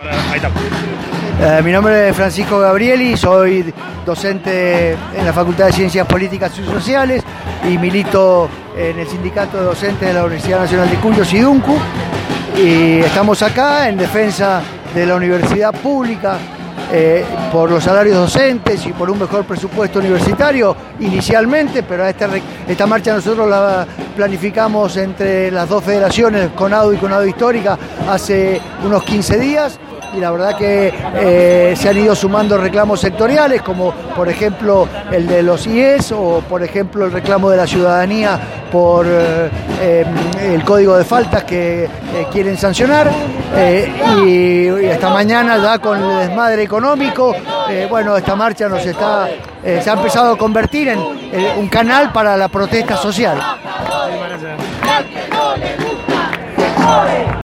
Ahí está. Mi nombre es Francisco Gabrieli, soy docente en la Facultad de Ciencias Políticas y Sociales y milito en el sindicato de docentes de la Universidad Nacional de Cuyo, SIDUNCU, y estamos acá en defensa de la universidad pública por los salarios docentes y por un mejor presupuesto universitario inicialmente, pero esta marcha nosotros la planificamos entre las dos federaciones, CONADU y CONADU Histórica, hace unos 15 días. Y la verdad que se han ido sumando reclamos sectoriales, como por ejemplo el de los IES o por ejemplo el reclamo de la ciudadanía por el código de faltas que quieren sancionar. Y esta mañana ya con el desmadre económico, esta marcha se ha empezado a convertir en un canal para la protesta social.